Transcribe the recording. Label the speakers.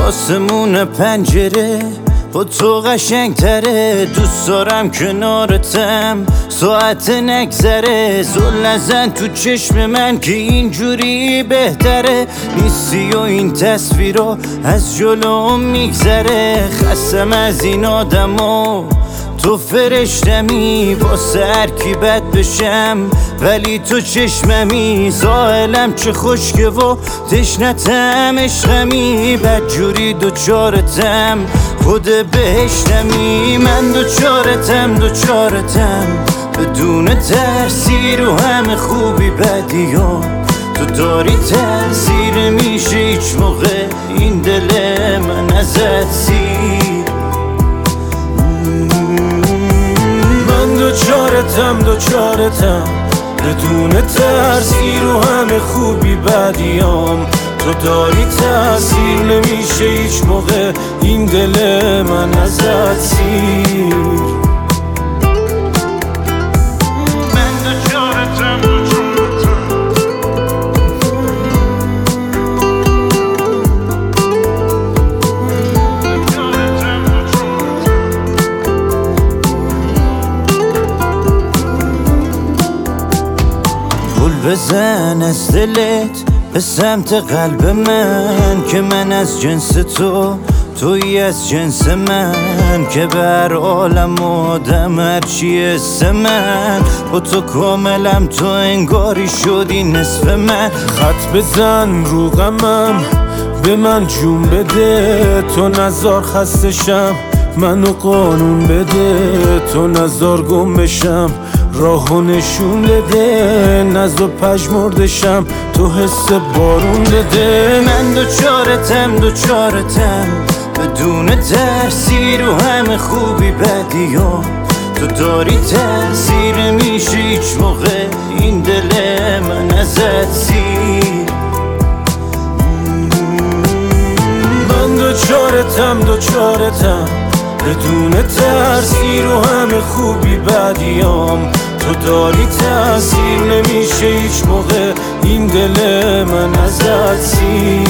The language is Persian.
Speaker 1: آسمون پنجره با تو قشنگتره. دوست دارم کنارتم ساعت نگذره. زل نزن تو چشم من که اینجوری بهتره. نیستی و این تصویرها از جلوم میگذره. خستم از این آدما تو فرشتمی. واسه هر کی بد بشم ولی تو چشممی. ساحلم چه خشکه و تشنتم عشقمی. بدجوری دوچارتم خود بهشتمی. من دوچارتم بدون ترسی رو همه خوبی بدیام. تو داری تأثیر میشه هیچ موقع این دل من ازت سیر. من دوچارتم بدون ترسی رو همه خوبی بدیام. تو داری تأثیر نمیشه هیچ موقع این دل من ازت سیر. بزن از دلت به سمت قلب من که من از جنس توی از جنس من. که بر عالم آدم هرچی اسم من. با تو کاملم تو انگاری شدی نصف من.
Speaker 2: خط بزن رو غمم به من جون بده. تو نزار خستشم منو قانون بده. تو نزار گم بشم راهو نشون بده. نزد پژمردشم تو حس بارون بده.
Speaker 1: من دوچارتم بدون ترسی رو همه خوبی بدیام. تو داری تأثیر میشه هیچ موقع این دل من ازت سیر.
Speaker 2: من دوچارتم بدون ترسی رو همه خوبی بدیام. تو داری تأثیر نمیشه هیچ موقع این دل من ازت سیر.